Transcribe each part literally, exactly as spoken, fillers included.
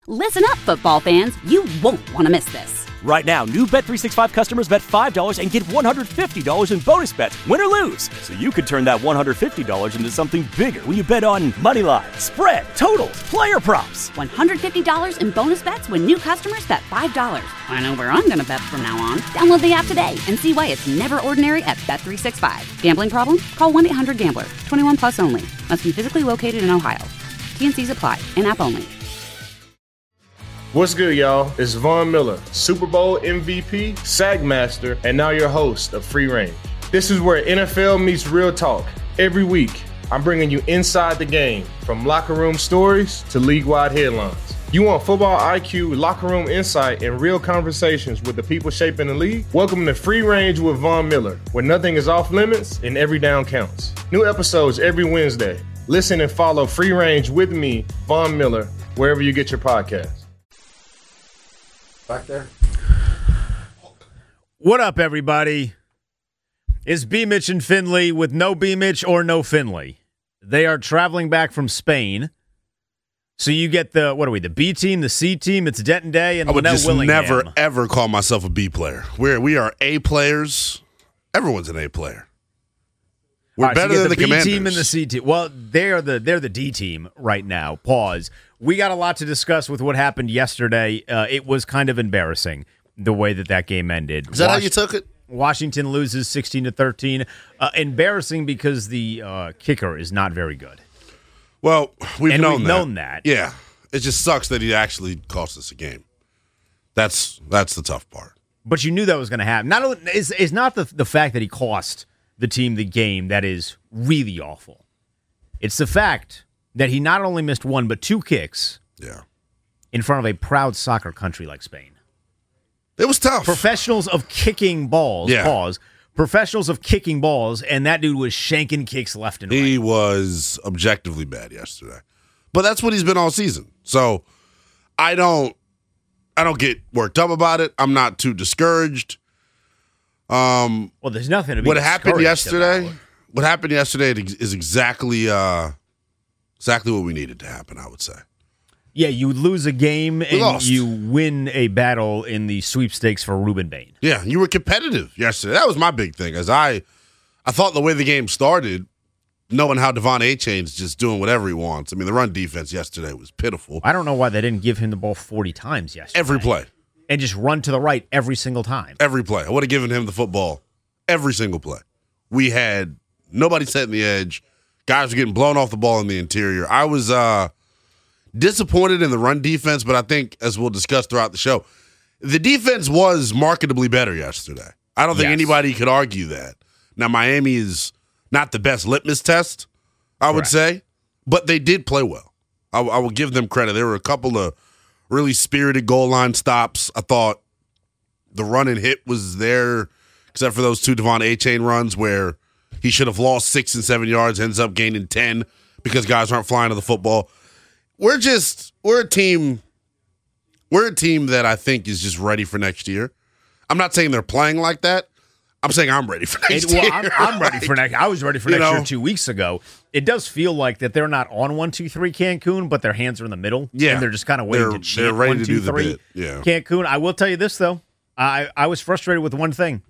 Listen up, football fans. You won't want to miss this. Right now, new Bet three sixty-five customers bet five dollars and get one hundred fifty dollars in bonus bets, win or lose. So you could turn that one hundred fifty dollars into something bigger when you bet on money line, spread, totals, player props. one hundred fifty dollars in bonus bets when new customers bet five dollars. I know where I'm going to bet from now on. Download the app today and see why it's never ordinary at Bet three sixty-five. Gambling problem? Call one eight hundred gambler. twenty-one plus only. Must be physically located in Ohio. T N Cs apply. In-app only. What's good, y'all? It's Von Miller, Super Bowl M V P, Sack Master, and now your host of Free Range. This is where N F L meets real talk. Every week, I'm bringing you inside the game, from locker room stories to league-wide headlines. You want football I Q, locker room insight, and real conversations with the people shaping the league? Welcome to Free Range with Von Miller, where nothing is off limits and every down counts. New episodes every Wednesday. Listen and follow Free Range with me, Von Miller, wherever you get your podcasts. Back there. What up, everybody? It's B. Mitch and Finley with no B. Mitch or no Finley. They are traveling back from Spain. So you get the, what are we, the B team, the C team, it's Denton Day, and I would Linnell just Willingham. never, ever call myself a B player. We're, we are A players. Everyone's an A player. We're right, better so than the, the the B Commanders. team and the C team. Well, they're the they're the D team right now. Pause. We got a lot to discuss with what happened yesterday. Uh, it was kind of embarrassing the way that that game ended. Is that Was- how you took it? Washington loses sixteen to thirteen. Uh, embarrassing because the uh, kicker is not very good. Well, we've And known we've that. known that. Yeah, it just sucks that he actually cost us a game. That's that's the tough part. But you knew that was going to happen. Not only, is is not the the fact that he cost the team the game that is really awful. It's the fact that he not only missed one but two kicks. Yeah, in front of a proud soccer country like Spain. It was tough. Professionals of kicking balls. Yeah. Pause. Professionals of kicking balls, and that dude was shanking kicks left and right. He was objectively bad yesterday, but that's what he's been all season. So I don't, I don't get worked up about it. I'm not too discouraged. Um, well, there's nothing to be what happened discouraged yesterday. about. What happened yesterday is exactly, uh, exactly what we needed to happen. I would say. Yeah, you lose a game and lost. you win a battle in the sweepstakes for Ruben Bain. Yeah, you were competitive yesterday. That was my big thing. As I, I thought the way the game started, knowing how Devon Achane's just doing whatever he wants. I mean, the run defense yesterday was pitiful. I don't know why they didn't give him the ball forty times yesterday. Every play. And just run to the right every single time. Every play. I would have given him the football every single play. We had nobody setting the edge. Guys were getting blown off the ball in the interior. I was uh, disappointed in the run defense, but I think, as we'll discuss throughout the show, the defense was marketably better yesterday. I don't think Yes. anybody could argue that. Now, Miami is not the best litmus test, I would Correct. say, but they did play well. I, I will give them credit. There were a couple of really spirited goal line stops. I thought the run and hit was there, except for those two Devon Achane runs where he should have lost six and seven yards, ends up gaining ten because guys aren't flying to the football. We're just, we're a team, we're a team that I think is just ready for next year. I'm not saying they're playing like that. I'm saying I'm ready for next It- well, year. I'm, I'm ready for next. I was ready for You next know? year two weeks ago. It does feel like that they're not on one, two, three Cancun, but their hands are in the middle. Yeah. and they're just kind of waiting They're- to chant they're ready one, to two, do the three. bit. Yeah. Cancun. I will tell you this though, I I was frustrated with one thing.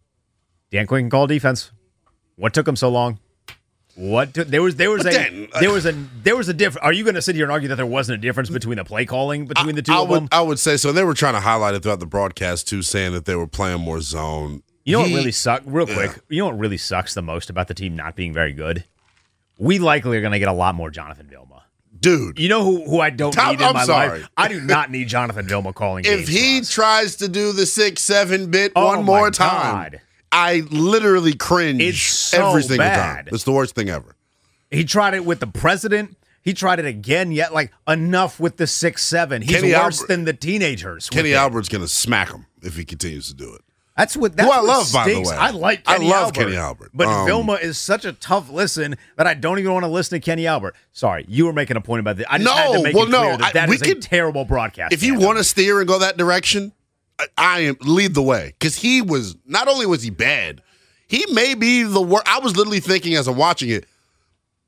Dan Quinn can call defense. What took him so long? What took, there was there was But a then, uh, there was a there was a difference. Are you going to sit here and argue that there wasn't a difference between the play calling between the two I of would, them? I would say so. And they were trying to highlight it throughout the broadcast too, saying that they were playing more zone. You know what He- really sucks? Real Yeah. quick, you know what really sucks the most about the team not being very good? We likely are going to get a lot more Jonathan Vilma. Dude, You know who, who I don't Tom- need in I'm my sorry. life? I do not need Jonathan Vilma calling if games he for us. tries to do the six, seven bit Oh one more my time, God. I literally cringe It's so every single bad. time. It's the worst thing ever. He tried it with the president. He tried it again, yet like enough with the six seven. He's Kenny worse Albert- than the teenagers. with Kenny it. Albert's going to smack him if he continues to do it. That's what that's Who I what love, by the stinks. way. I like I Kenny love Albert. Kenny Albert. But Um, Vilma is such a tough listen that I don't even want to listen to Kenny Albert. Sorry, you were making a point about that. I just had No, to make well, it clear no, that I- that we is a could- terrible broadcast. If you fandom. want to steer and go that direction, I, I am lead the way, because he was not only was he bad, he may be the worst. I was literally thinking as I'm watching it,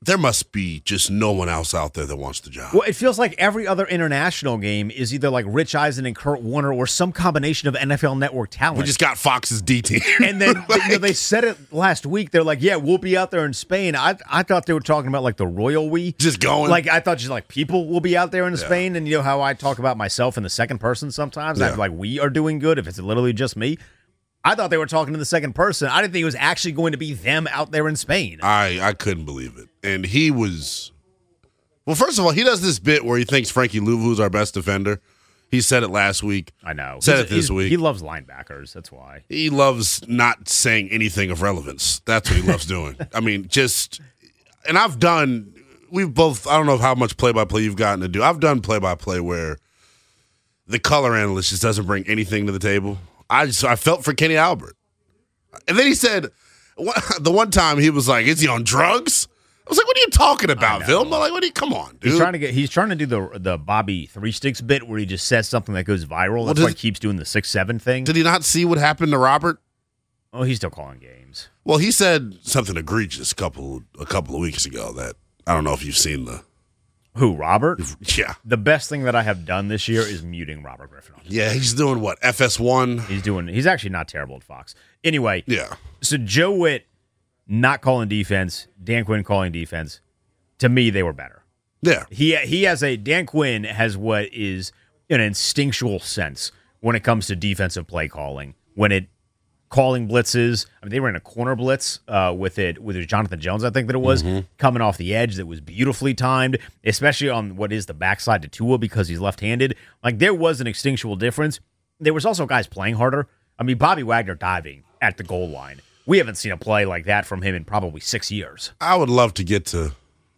there must be just no one else out there that wants the job. Well, it feels like every other international game is either like Rich Eisen and Kurt Warner or some combination of N F L Network talent. We just got Fox's D team. And then like, you know, they said it last week. They're like, yeah, we'll be out there in Spain. I I thought they were talking about like the royal we. Just going. Like I thought just like people will be out there in yeah. Spain. And you know how I talk about myself in the second person sometimes? Yeah. I'm like, we are doing good if it's literally just me. I thought they were talking to the second person. I didn't think it was actually going to be them out there in Spain. I, I couldn't believe it. And he was – well, first of all, he does this bit where he thinks Frankie Louvu's our best defender. He said it last week. I know. Said he's, it this week. He loves linebackers. That's why. He loves not saying anything of relevance. That's what he loves doing. I mean, just – and I've done – we've both – I don't know how much play-by-play you've gotten to do. I've done play-by-play where the color analyst just doesn't bring anything to the table. I just I felt for Kenny Albert. And then he said, the one time he was like, is he on drugs? I was like, what are you talking about, Phil? I'm like, what are you, come on, dude. He's trying to get he's trying to do the the Bobby Three Sticks bit where he just says something that goes viral. That's well, why he keeps doing the six seven thing. Did he not see what happened to Robert? Oh, he's still calling games. Well, he said something egregious a couple a couple of weeks ago that I don't know if you've seen the Who, Robert? Yeah. The best thing that I have done this year is muting Robert Griffin. Yeah, he's doing what? F S one? He's doing, he's actually not terrible at Fox. Anyway. Yeah. So Joe Witt not calling defense, Dan Quinn calling defense. To me, they were better. Yeah. He he has a, Dan Quinn has what is an instinctual sense when it comes to defensive play calling. When it, calling blitzes. I mean, they ran a corner blitz uh, with it, with it Jonathan Jones, I think that it was, mm-hmm. coming off the edge that was beautifully timed, especially on what is the backside to Tua because he's left-handed. Like, there was an instinctual difference. There was also guys playing harder. I mean, Bobby Wagner diving at the goal line. We haven't seen a play like that from him in probably six years. I would love to get to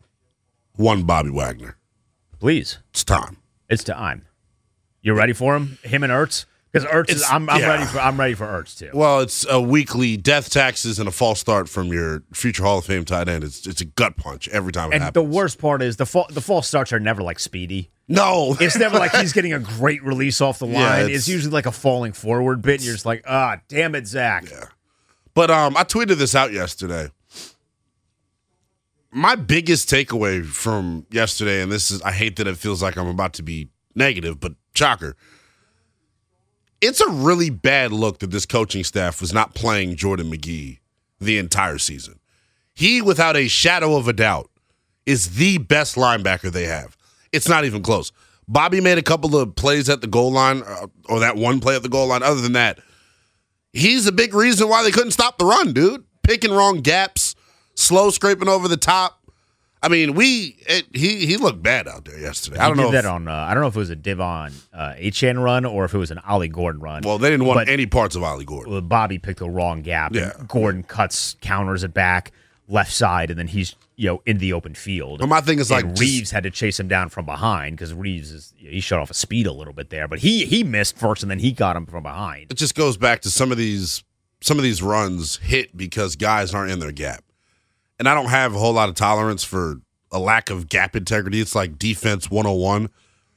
one Bobby Wagner. Please. It's time. It's time. You ready for him? Him and Ertz? Because Ertz, is, I'm, I'm yeah. ready for I'm ready for Ertz too. Well, it's a weekly death taxes and a false start from your future Hall of Fame tight end. It's it's a gut punch every time it and happens. And the worst part is the fa- the false starts are never like Speedy. No, it's never like he's getting a great release off the line. Yeah, it's, it's usually like a falling forward bit, and you're just like, ah, damn it, Zach. Yeah. But um, I tweeted this out yesterday. My biggest takeaway from yesterday, and this is, I hate that it feels like I'm about to be negative, but shocker. It's a really bad look that this coaching staff was not playing Jordan McGee the entire season. He, without a shadow of a doubt, is the best linebacker they have. It's not even close. Bobby made a couple of plays at the goal line, uh, or that one play at the goal line. Other than that, he's a big reason why they couldn't stop the run, dude. Picking wrong gaps, slow scraping over the top. I mean, we it, he he looked bad out there yesterday. I don't he did know that if, on. Uh, I don't know if it was a Devon uh, Achane run or if it was an Ollie Gordon run. Well, they didn't want any parts of Ollie Gordon. Well, Bobby picked the wrong gap. Yeah. And Gordon cuts, counters it back left side, and then he's you know in the open field. But my thing is and like Reeves just, had to chase him down from behind because Reeves is he shut off a speed a little bit there, but he he missed first and then he got him from behind. It just goes back to some of these some of these runs hit because guys aren't in their gap, and I don't have a whole lot of tolerance for a lack of gap integrity. It's like defense one oh one.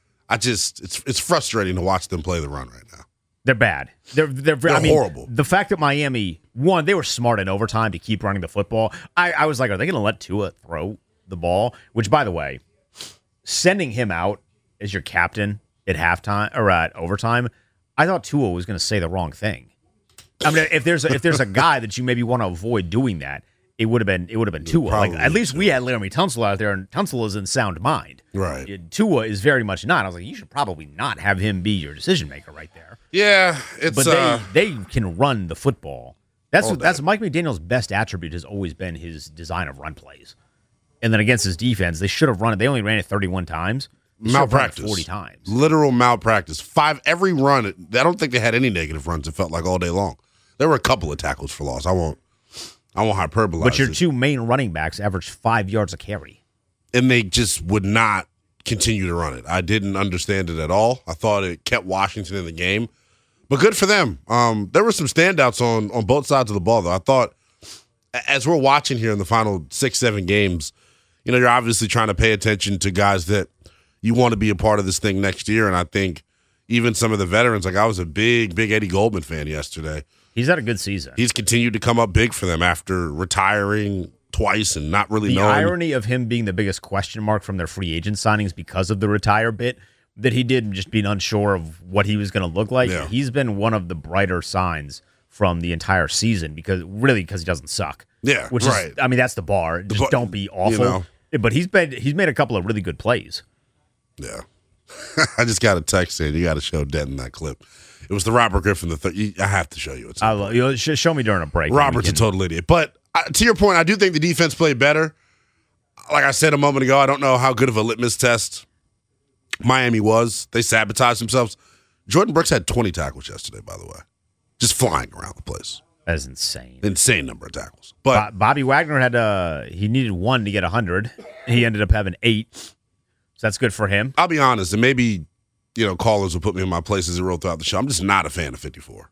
I just it's it's frustrating to watch them play the run right now. They're bad. They're they're, they're I mean, horrible. The fact that Miami one, they were smart in overtime to keep running the football. I, I was like, are they going to let Tua throw the ball? Which, by the way, sending him out as your captain at halftime or at overtime, I thought Tua was going to say the wrong thing. I mean, if there's a, if there's a guy that you maybe want to avoid doing that, it would have been it would have been Tua. Like, at least we had Laramie Tunsil out there, and Tunsil is in sound mind. Right. Tua is very much not. I was like, you should probably not have him be your decision maker right there. Yeah, it's but uh, they they can run the football. That's what, that's Mike McDaniel's best attribute has always been his design of run plays. And then against his defense, they should have run it. They only ran it thirty-one times. They malpractice, forty times, literal malpractice. Five every run. I don't think they had any negative runs. It felt like all day long. There were a couple of tackles for loss. I won't. I won't hyperbolize. But your it. two main running backs averaged five yards a carry. And they just would not continue to run it. I didn't understand it at all. I thought it kept Washington in the game. But good for them. Um, there were some standouts on, on both sides of the ball, though. I thought, as we're watching here in the final six, seven games, you know, you're obviously trying to pay attention to guys that you want to be a part of this thing next year. And I think even some of the veterans, like I was a big, big Eddie Goldman fan yesterday. He's had a good season. He's continued to come up big for them after retiring twice and not really the knowing. The irony of him being the biggest question mark from their free agent signings because of the retire bit that he did, just being unsure of what he was going to look like. Yeah. He's been one of the brighter signs from the entire season because really because he doesn't suck. Yeah, which right. is, I mean, that's the bar. Just bar, don't be awful. You know. But he's been he's made a couple of really good plays. Yeah. I just got a text in. You got to show Denton that clip. It was the Robert Griffin the third. I have to show you it. I love, you know, show me during a break. Robert's a total idiot. But uh, to your point, I do think the defense played better. Like I said a moment ago, I don't know how good of a litmus test Miami was. They sabotaged themselves. Jordan Brooks had twenty tackles yesterday, by the way. Just flying around the place. That's insane. Insane number of tackles. But Bo- Bobby Wagner had uh he needed one to get one hundred. He ended up having eight. So that's good for him. I'll be honest, and maybe, you know, callers will put me in my place as it roll throughout the show. I'm just not a fan of fifty-four.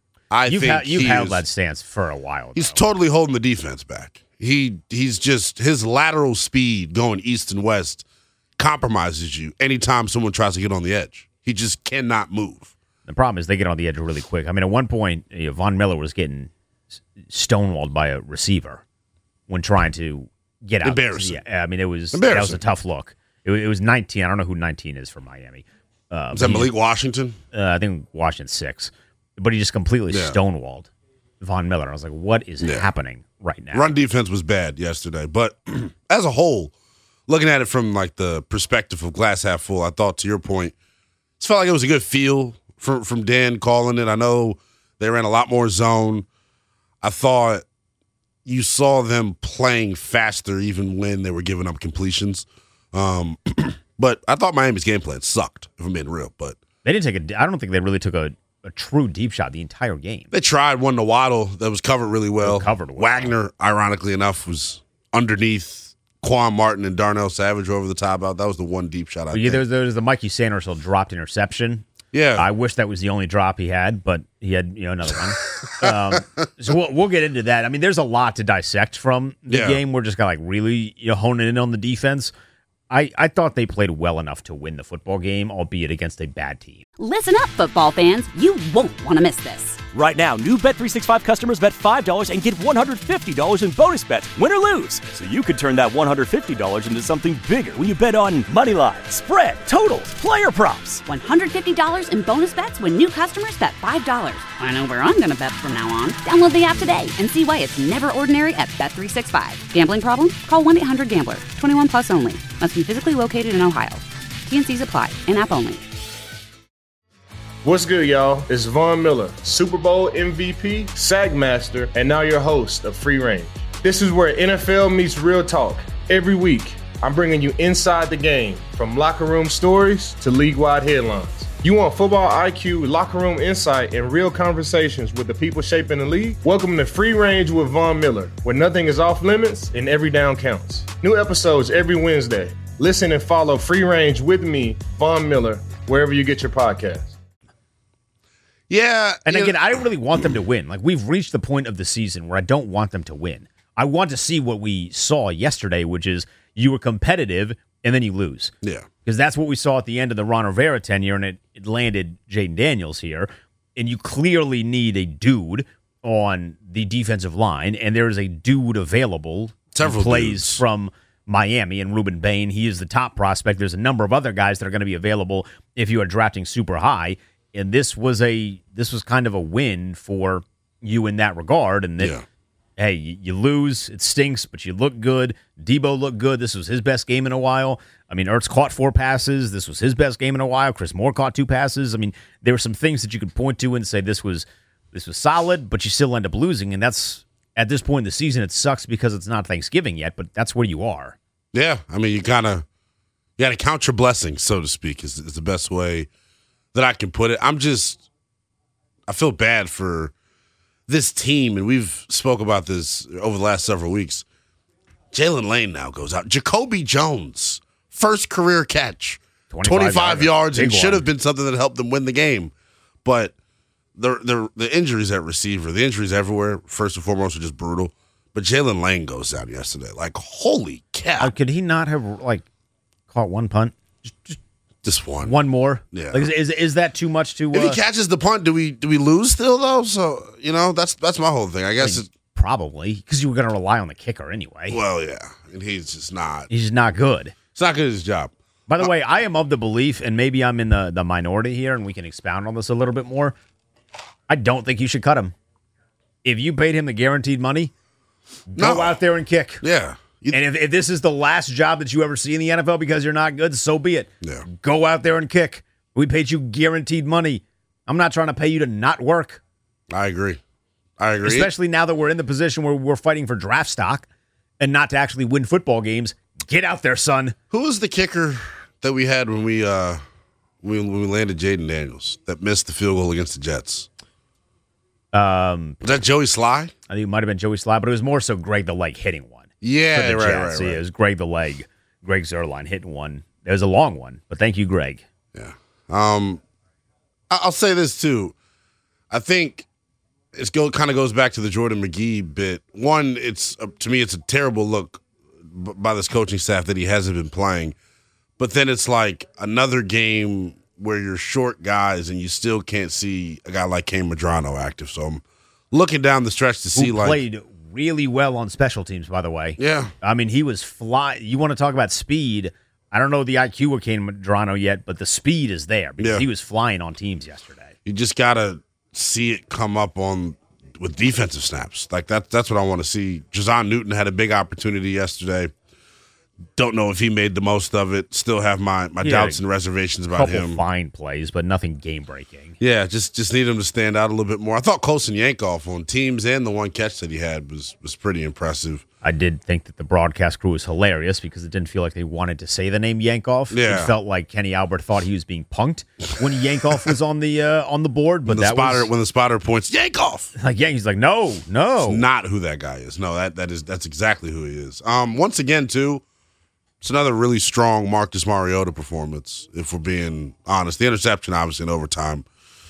I you've think ha- you've he held is, that stance for a while. He's though. totally holding the defense back. He he's just his lateral speed going east and west compromises you anytime someone tries to get on the edge. He just cannot move. The problem is they get on the edge really quick. I mean, at one point, you know, Von Miller was getting stonewalled by a receiver when trying to get out. Embarrassing. Yeah, I mean, it was that was a tough look. It, it was nineteen. I don't know who nineteen is for Miami. Uh, is that he, Malik Washington? Uh, I think Washington six. But he just completely yeah. stonewalled Von Miller. I was like, what is yeah. happening right now? Run defense was bad yesterday. But as a whole, looking at it from like the perspective of glass half full, I thought, to your point, it felt like it was a good feel from, from Dan calling it. I know they ran a lot more zone. I thought you saw them playing faster even when they were giving up completions. Um, but I thought Miami's game plan sucked, if I'm being real. But they didn't take a. I don't think they really took a, a true deep shot the entire game. They tried one to Waddle that was covered really well. Covered well. Wagner, ironically enough, was underneath Quan Martin and Darnell Savage over the top out. That was the one deep shot. I yeah, think. There was, there was the Mikey Sanderson dropped interception. Yeah, I wish that was the only drop he had, but he had you know another one. um, so we'll, we'll get into that. I mean, there's a lot to dissect from the yeah. game. We're just gonna like really you know honing in on the defense. I, I thought they played well enough to win the football game, albeit against a bad team. Listen up, football fans. You won't want to miss this. Right now, new Bet three sixty-five customers bet five dollars and get one hundred fifty dollars in bonus bets, win or lose. So you could turn that one hundred fifty dollars into something bigger when you bet on money line, spread, totals, player props. one hundred fifty dollars in bonus bets when new customers bet five dollars. I know where I'm going to bet from now on. Download the app today and see why it's never ordinary at Bet three sixty-five. Gambling problem? Call one eight hundred gambler. twenty-one plus only. Must be physically located in Ohio. T N Cs apply. In-app only. What's good, y'all? It's Von Miller, Super Bowl M V P, Sack Master, and now your host of Free Range. This is where N F L meets real talk. Every week, I'm bringing you inside the game, from locker room stories to league-wide headlines. You want football I Q, locker room insight, and real conversations with the people shaping the league? Welcome to Free Range with Von Miller, where nothing is off limits and every down counts. New episodes every Wednesday. Listen and follow Free Range with me, Von Miller, wherever you get your podcasts. Yeah. And again, know, I don't really want them to win. Like, we've reached the point of the season where I don't want them to win. I want to see what we saw yesterday, which is you were competitive and then you lose. Yeah. Because that's what we saw at the end of the Ron Rivera tenure, and it, it landed Jaden Daniels here. And you clearly need a dude on the defensive line, and there is a dude available Several who plays dudes. from Miami, and Ruben Bain. He is the top prospect. There's a number of other guys that are going to be available if you are drafting super high. And this was a this was kind of a win for you in that regard. And that, yeah. hey, you, you lose, it stinks, but you look good. Debo looked good. This was his best game in a while. I mean, Ertz caught four passes. This was his best game in a while. Chris Moore caught two passes. I mean, there were some things that you could point to and say this was this was solid, but you still end up losing. And that's at this point in the season, it sucks because it's not Thanksgiving yet, but that's where you are. Yeah. I mean, you kind of you got to count your blessings, so to speak, is, is the best way that I can put it. I'm just, I feel bad for this team, and we've spoke about this over the last several weeks. Jalen Lane now goes out. Jacoby Jones, first career catch, twenty-five yards, and should have been something that helped them win the game. But the, the, the injuries at receiver, the injuries everywhere, first and foremost, are just brutal. But Jalen Lane goes out yesterday. Like, holy cow. Uh, could he not have, like, caught one punt? Just, just Just one. One more? Yeah. Like, is, is is that too much to? Uh, If he catches the punt, do we do we lose still though? So you know that's that's my whole thing. I guess like, it's, probably, because you were going to rely on the kicker anyway. Well, yeah, and he's just not. He's just not good. It's not good at his job. By the uh, way, I am of the belief, and maybe I'm in the, the minority here, and we can expound on this a little bit more. I don't think you should cut him. If you paid him the guaranteed money, go no. out there and kick. Yeah. You, and if, if this is the last job that you ever see in the N F L because you're not good, so be it. Yeah. Go out there and kick. We paid you guaranteed money. I'm not trying to pay you to not work. I agree. I agree. Especially now that we're in the position where we're fighting for draft stock and not to actually win football games. Get out there, son. Who was the kicker that we had when we uh, when we landed Jaden Daniels that missed the field goal against the Jets? Um, was that Joey Sly? I think it might have been Joey Sly, but it was more so Greg the Leg hitting one. Yeah, right, right, right, right. So yeah, it was Greg the Leg, Greg Zuerlein hitting one. It was a long one, but thank you, Greg. Yeah. Um, I'll say this too. I think it go, kind of goes back to the Jordan McGee bit. One, it's uh, to me, it's a terrible look b- by this coaching staff that he hasn't been playing. But then it's like another game where you're short guys and you still can't see a guy like Kane Medrano active. So I'm looking down the stretch to see Who like played really well on special teams, by the way. Yeah. I mean, he was fly. You want to talk about speed? I don't know the I Q of Kane Medrano yet, but the speed is there because Yeah. he was flying on teams yesterday. You just gotta see it come up on with defensive snaps. Like that. That's what I want to see. Jazon Newton had a big opportunity yesterday. Don't know if he made the most of it. Still have my, my Yeah, doubts and reservations about couple him. fine plays, but nothing game breaking. Yeah, just just need him to stand out a little bit more. I thought Colson Yankoff on teams and the one catch that he had was was pretty impressive. I did think that the broadcast crew was hilarious because it didn't feel like they wanted to say the name Yankoff. Yeah. It felt like Kenny Albert thought he was being punked when Yankoff was on the uh, on the board. But When the that spotter was when the spotter points Yankoff. like, yeah, he's like, no, no. It's not who that guy is. No, that that is that's exactly who he is. Um, once again, too, it's another really strong Marcus Mariota performance. If we're being honest, the interception, obviously in overtime,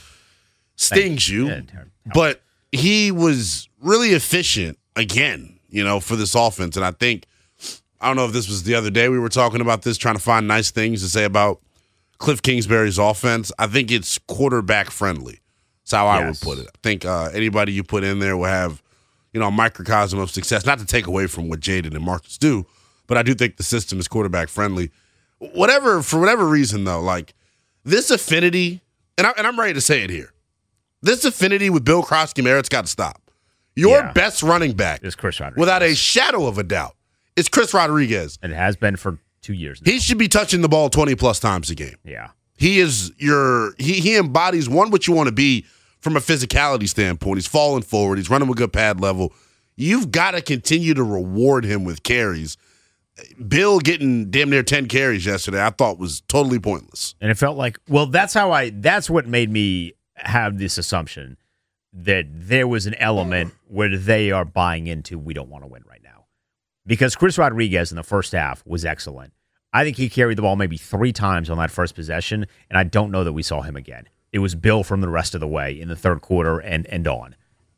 stings you, Yeah, but he was really efficient again. You know, for this offense, and I think I don't know if this was the other day we were talking about this, trying to find nice things to say about Cliff Kingsbury's offense. I think it's quarterback friendly. That's how I Yes. would put it. I think uh, anybody you put in there will have, you know, a microcosm of success. Not to take away from what Jaden and Marcus do, but I do think the system is quarterback friendly. Whatever, for whatever reason, though, like this affinity, and, I, and I'm ready to say it here, this affinity with Bill Krosky-Merritt's got to stop. Your Yeah. best running back, Is Chris Rodriguez. without a shadow of a doubt, is Chris Rodriguez. It has been for two years now. He should be touching the ball twenty plus times a game. Yeah. He is your he he embodies one what you want to be from a physicality standpoint. He's falling forward. He's running with good pad level. You've got to continue to reward him with carries. Bill getting damn near ten carries yesterday, I thought was totally pointless. And it felt like, well, that's how I, that's what made me have this assumption that there was an element where they are buying into we don't want to win right now. Because Chris Rodriguez in the first half was excellent. I think he carried the ball maybe three times on that first possession, and I don't know that we saw him again. It was Bill from the rest of the way in the third quarter and, and on.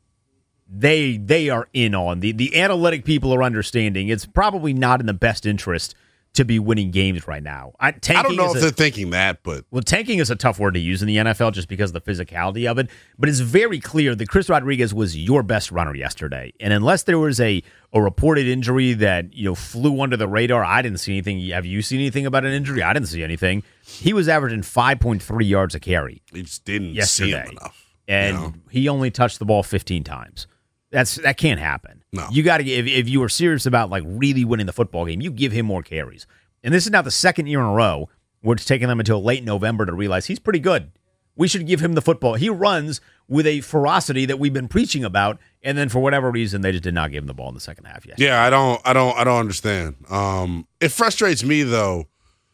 They they are in on. The, the analytic people are understanding it's probably not in the best interest to be winning games right now. I, I don't know if a, they're thinking that, but Well, tanking is a tough word to use in the N F L just because of the physicality of it, but it's very clear that Chris Rodriguez was your best runner yesterday. And unless there was a, a reported injury that, you know, flew under the radar, I didn't see anything. Have you seen anything about an injury? I didn't see anything. He was averaging five point three yards a carry he just didn't yesterday. see him enough. And you know? he only touched the ball fifteen times. That's that can't happen. No. You got to if if you were serious about like really winning the football game, you give him more carries. And this is now the second year in a row where it's taken them until late November to realize he's pretty good. We should give him the football. He runs with a ferocity that we've been preaching about, and then for whatever reason, they just did not give him the ball in the second half yet. Yeah, I don't, I don't, I don't understand. Um, it frustrates me though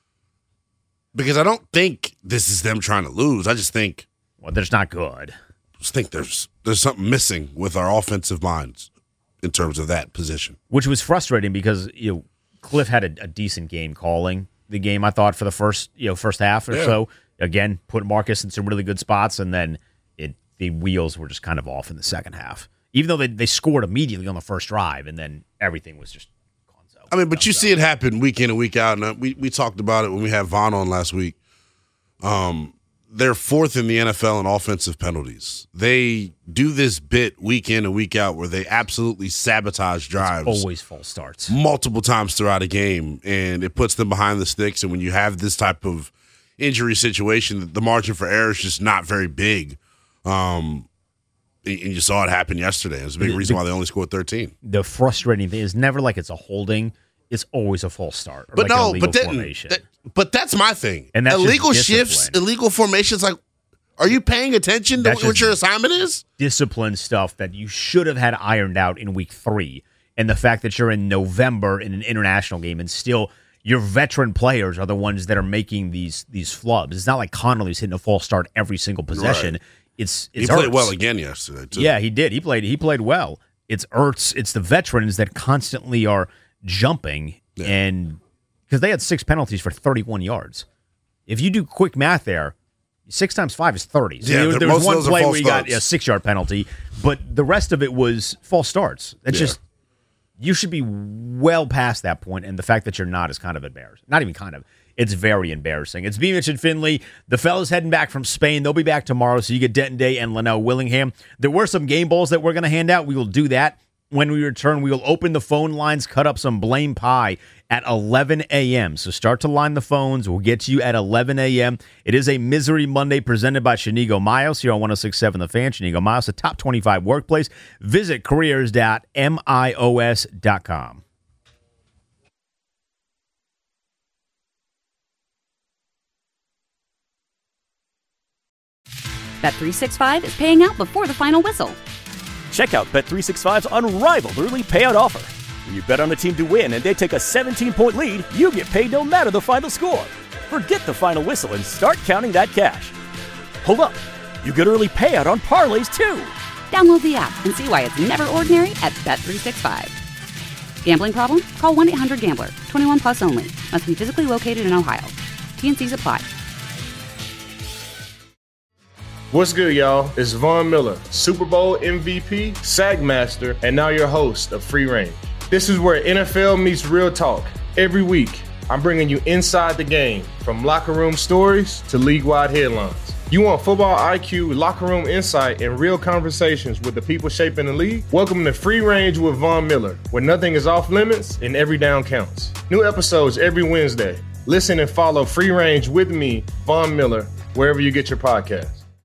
because I don't think this is them trying to lose. I just think, Well, they're just not good. just think there's there's something missing with our offensive minds in terms of that position. Which was frustrating because, you know, Cliff had a, a decent game calling the game, I thought, for the first, you know, first half or Yeah. so. Again, put Marcus in some really good spots, and then it the wheels were just kind of off in the second half. Even though they, they scored immediately on the first drive, and then everything was just gonzo. I mean, but you see it happen week in and week out, and we we talked about it when we had Vaughn on last week. Um, they're fourth in the N F L in offensive penalties. They do this bit week in and week out where they absolutely sabotage drives. It's always false starts. Multiple times throughout a game, and it puts them behind the sticks. And when you have this type of injury situation, the margin for error is just not very big. Um, and you saw it happen yesterday. It was a big reason why they only scored thirteen. The frustrating thing is never like it's a holding. It's always a false start. Or but like no, an but, then, formation. that, but that's my thing. And that's illegal just shifts, discipline. illegal formations. Like, are you paying attention to That's what just your assignment is? Discipline stuff that you should have had ironed out in week three. And the fact that you're in November in an international game and still your veteran players are the ones that are making these these flubs. It's not like Connolly's hitting a false start every single possession. Right. It's, it's He played Ertz. well again yesterday, too. Yeah, he did. He played. He played well. It's Ertz. It's the veterans that constantly are jumping, yeah. and because they had six penalties for thirty-one yards. If you do quick math there, six times five is thirty. So yeah, there, there was one play where you starts. got a six-yard penalty, but the rest of it was false starts. That's yeah. just you should be well past that point, and the fact that you're not is kind of embarrassing. Not even kind of. It's very embarrassing. It's B. Mitch and Finley. The fellas heading back from Spain. They'll be back tomorrow, so you get Denton Day and Linnell Willingham. There were some game balls that we're going to hand out. We will do that. When we return, we will open the phone lines, cut up some blame pie at eleven a.m. So start to line the phones. We'll get to you at eleven a.m. It is a Misery Monday presented by Shanigo Miles here on one oh six point seven The Fan. Shanigo Miles, the top twenty-five workplace. Visit careers dot mios dot com. Bet three sixty-five is paying out before the final whistle. Check out Bet three sixty-five's unrivaled early payout offer. When you bet on a team to win and they take a seventeen-point lead, you get paid no matter the final score. Forget the final whistle and start counting that cash. Hold up. You get early payout on parlays, too. Download the app and see why it's never ordinary at Bet three sixty-five. Gambling problem? Call one eight hundred gambler. twenty-one plus only. Must be physically located in Ohio. T N Cs apply. What's good, y'all? It's Von Miller, Super Bowl M V P, Sack Master, and now your host of Free Range. This is where N F L meets real talk. Every week, I'm bringing you inside the game, from locker room stories to league-wide headlines. You want football I Q, locker room insight, and real conversations with the people shaping the league? Welcome to Free Range with Von Miller, where nothing is off limits and every down counts. New episodes every Wednesday. Listen and follow Free Range with me, Von Miller, wherever you get your podcasts.